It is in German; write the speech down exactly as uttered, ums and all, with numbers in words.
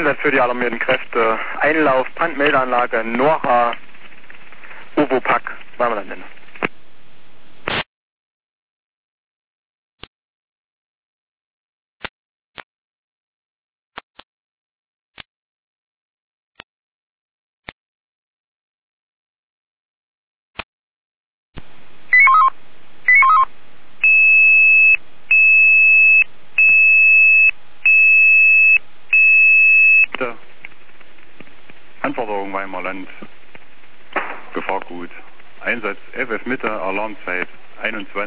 Einsatz für die alarmierten Kräfte. Einlauf, Brandmeldeanlage, Nora, Uvo-Pack, wollen wir das nennen. Anforderung Weimarland. Gefahrgut. Einsatz F F Mitte, Alarmzeit einundzwanzig.